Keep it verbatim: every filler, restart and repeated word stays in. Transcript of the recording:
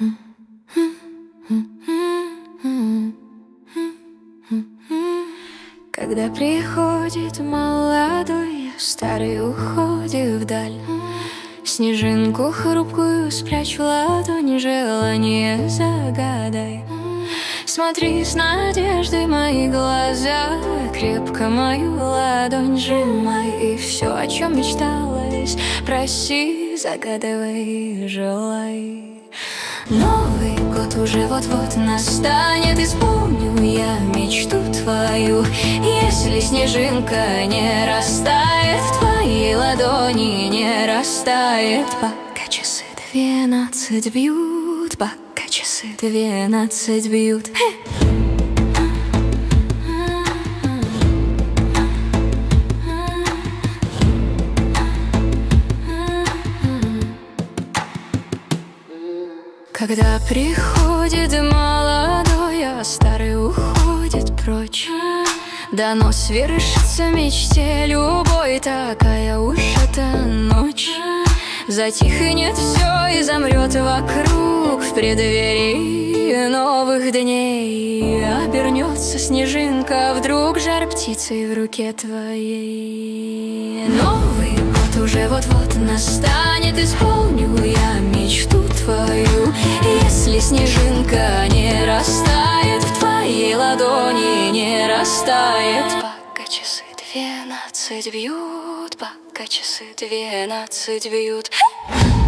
Когда приходит молодой, старый уходит вдаль. Снежинку хрупкую спрячь в ладони, желание загадай. Смотри с надеждой мои глаза, крепко мою ладонь сжимай. И все, о чем мечталось, проси, загадывай, желай. Новый год уже вот-вот настанет, исполню я мечту твою. Если снежинка не растает в твоей ладони, не растает, пока часы двенадцать бьют, пока часы двенадцать бьют. Когда приходит молодой, а старый уходит прочь, дано свершится мечте любой, такая уж эта ночь. Затихнет все и замрет вокруг в преддверии новых дней. Обернется снежинка вдруг жар птицей в руке твоей. Новый год уже вот-вот настанет, исполню я мечту твою. Если снежинка не растает в твоей ладони, не растает, пока часы двенадцать бьют, пока часы двенадцать бьют.